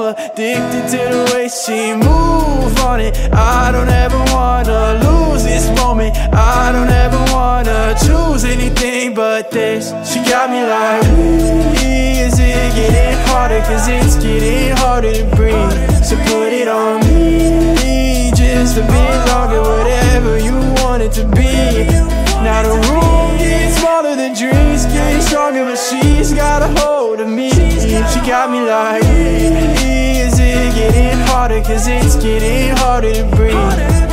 addicted to the way she move on it. I don't ever wanna lose this moment. I don't ever wanna choose anything but this. She got me like, is it getting harder? Cause it's getting harder to breathe. So put it on me, just a bit longer, whatever you want it to be. Now the room gets smaller, the dreams get stronger, but she's got a hold of me. She got me like, is it getting harder? Cause it's getting harder to breathe.